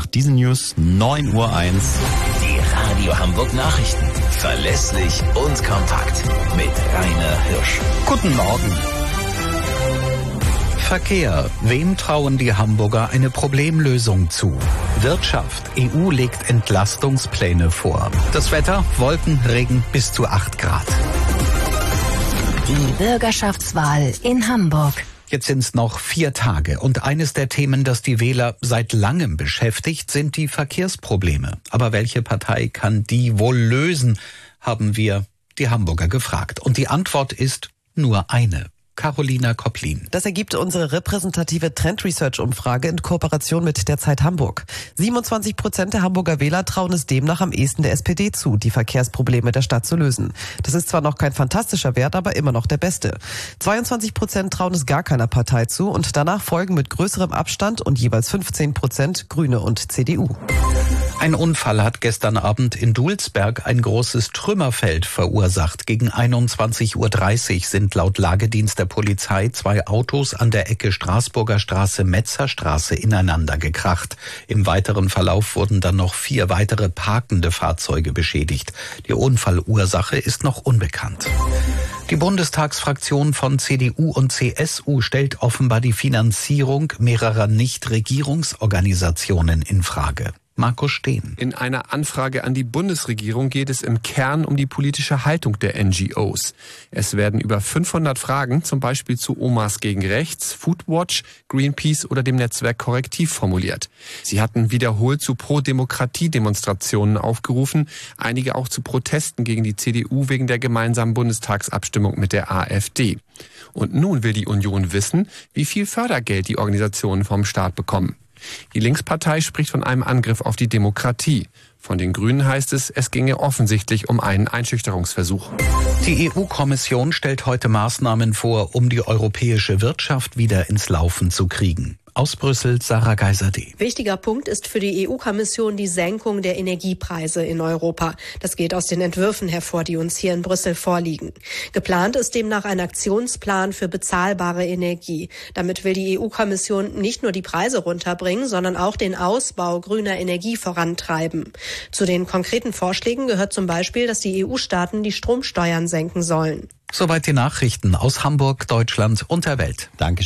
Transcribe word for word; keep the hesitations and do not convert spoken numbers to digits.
diesen News neun Uhr eins. Die Radio Hamburg Nachrichten. Verlässlich und kompakt. Mit Rainer Hirsch. Guten Morgen. Verkehr. Wem trauen die Hamburger eine Problemlösung zu? Wirtschaft. E U legt Entlastungspläne vor. Das Wetter. Wolken, Regen bis zu acht Grad. Die Bürgerschaftswahl in Hamburg. Jetzt sind es noch vier Tage und eines der Themen, das die Wähler seit langem beschäftigt, sind die Verkehrsprobleme. Aber welche Partei kann die wohl lösen, haben wir die Hamburger gefragt. Und die Antwort ist nur eine. Carolina Kopplin. Das ergibt unsere repräsentative Trend Research Umfrage in Kooperation mit der Zeit Hamburg. siebenundzwanzig Prozent der Hamburger Wähler trauen es demnach am ehesten der S P D zu, die Verkehrsprobleme der Stadt zu lösen. Das ist zwar noch kein fantastischer Wert, aber immer noch der beste. zweiundzwanzig Prozent trauen es gar keiner Partei zu und danach folgen mit größerem Abstand und jeweils fünfzehn Prozent Grüne und C D U. Ein Unfall hat gestern Abend in Dulsberg ein großes Trümmerfeld verursacht. Gegen einundzwanzig Uhr dreißig sind laut Lagedienst der Polizei zwei Autos an der Ecke Straßburger Straße, Metzerstraße ineinander gekracht. Im weiteren Verlauf wurden dann noch vier weitere parkende Fahrzeuge beschädigt. Die Unfallursache ist noch unbekannt. Die Bundestagsfraktion von C D U und C S U stellt offenbar die Finanzierung mehrerer Nichtregierungsorganisationen in Frage. Markus Steen. In einer Anfrage an die Bundesregierung geht es im Kern um die politische Haltung der N G Os. Es werden über fünfhundert Fragen, zum Beispiel zu Omas gegen Rechts, Foodwatch, Greenpeace oder dem Netzwerk Korrektiv formuliert. Sie hatten wiederholt zu Pro-Demokratie-Demonstrationen aufgerufen, einige auch zu Protesten gegen die C D U wegen der gemeinsamen Bundestagsabstimmung mit der AfD. Und nun will die Union wissen, wie viel Fördergeld die Organisationen vom Staat bekommen. Die Linkspartei spricht von einem Angriff auf die Demokratie. Von den Grünen heißt es, es ginge offensichtlich um einen Einschüchterungsversuch. Die E U-Kommission stellt heute Maßnahmen vor, um die europäische Wirtschaft wieder ins Laufen zu kriegen. Aus Brüssel, Sarah Geiser-D. Wichtiger Punkt ist für die E U-Kommission die Senkung der Energiepreise in Europa. Das geht aus den Entwürfen hervor, die uns hier in Brüssel vorliegen. Geplant ist demnach ein Aktionsplan für bezahlbare Energie. Damit will die E U-Kommission nicht nur die Preise runterbringen, sondern auch den Ausbau grüner Energie vorantreiben. Zu den konkreten Vorschlägen gehört zum Beispiel, dass die E U-Staaten die Stromsteuern senken sollen. Soweit die Nachrichten aus Hamburg, Deutschland und der Welt. Danke.